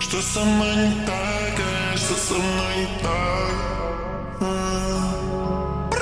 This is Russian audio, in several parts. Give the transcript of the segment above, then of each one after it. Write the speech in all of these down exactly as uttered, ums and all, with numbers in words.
Что со мной не так, а что со мной не так? А.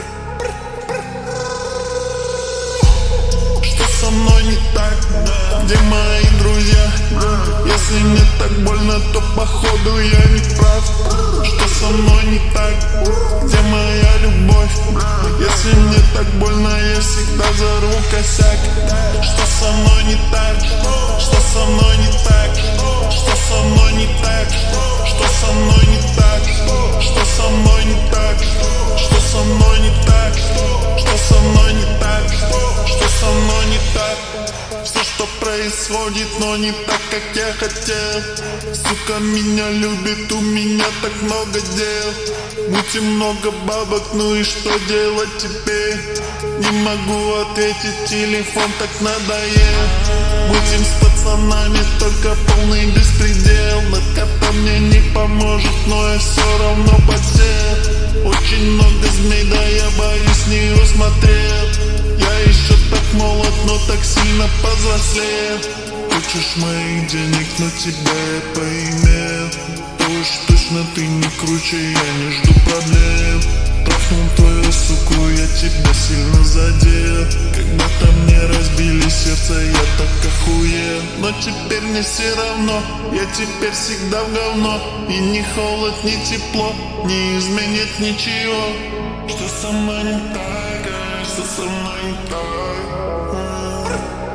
Что со мной не так? Где мои друзья? Если мне так больно, то походу я не прав. Что со мной не так? Где моя любовь? Если мне так больно, я всегда зарву косяк. Что со мной не так? Что со мной не так? Что со мной не так? Что со мной не так? Что со мной не так? Что со мной не так? Что со мной не так? Что со мной не так? Все, что происходит, но не так, как я хотел. Сука меня любит, у меня так много дел. Мути много бабок, ну и что делать теперь? Не могу ответить, телефон так надоел. Будем с пацанами, только полный беспредел. На кота мне не поможет, но я все равно подсел. Очень много змей, да я боюсь, не усмотрел. Я еще так молод, но так сильно повзрослел. Хочешь моих денег, но тебя я поимел. То уж точно ты не круче, я не жду проблем. Трахнул твою суку, я тебя сильно задел. Когда-то мне разбили сердце, я так охуел. Но теперь мне все равно, я теперь всегда в говно. И ни холод, ни тепло не изменит ничего. Что со мной не так, а что со мной не так?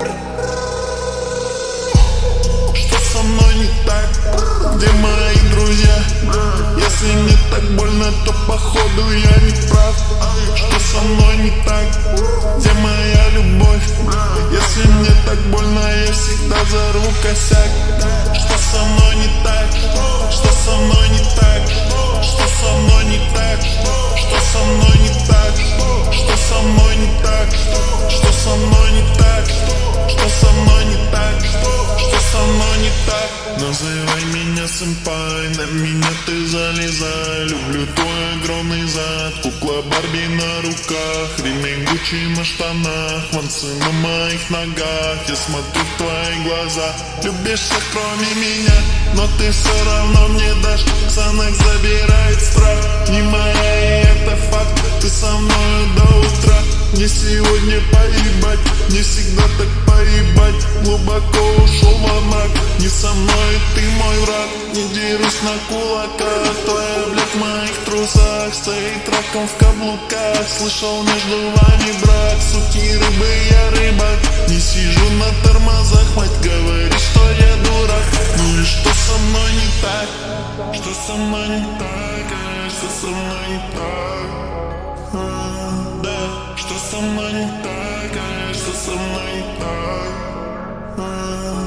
Что со мной не так? Где мои друзья? Если мне так больно, то походу я не прав. Что со мной не так? Где моя любовь? Если мне так больно, я всегда зарву косяк. Что со мной не так? Что со мной не так? Что со мной не так? Что со мной не так? Что со мной не так? Что со мной не так? Что со мной не так? Что со мной не так? Называй меня сэмпай, на меня ты залезай. Люблю твой огромный зад, кукла Барби на руках, ремень Гуччи на штанах, манцы на моих ногах. Я смотрю в твои глаза, любишь всех кроме меня, но ты все равно мне дашь. Ксанакс забирает страх, не моя и это факт. Ты со мною до утра, мне сегодня поебать. Мне всегда так поебать, глубоко ушел во мрак. Не со мной, ты мой враг, не дерусь на кулаках. Твоя блядь в моих трусах, стоит раком в каблуках. Слышал между вами брак, суки рыбы, я рыбак. Не сижу на тормозах, мать говорит, что я дурак. Ну и что со мной не так? Что со мной не так? А что со мной не так? А, да, что со мной не так? А что со мной не так? А.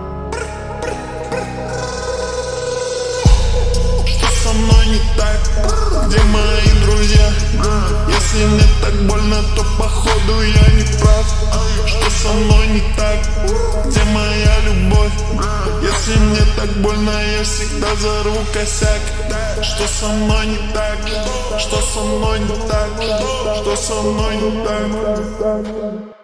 Что со мной не так? Где мои друзья? Если мне так больно, то походу я не прав. Что со мной не так? Где моя любовь? Если мне так больно, я всегда зарву косяк. Что со мной не так? Что со мной не так? Что со мной не так?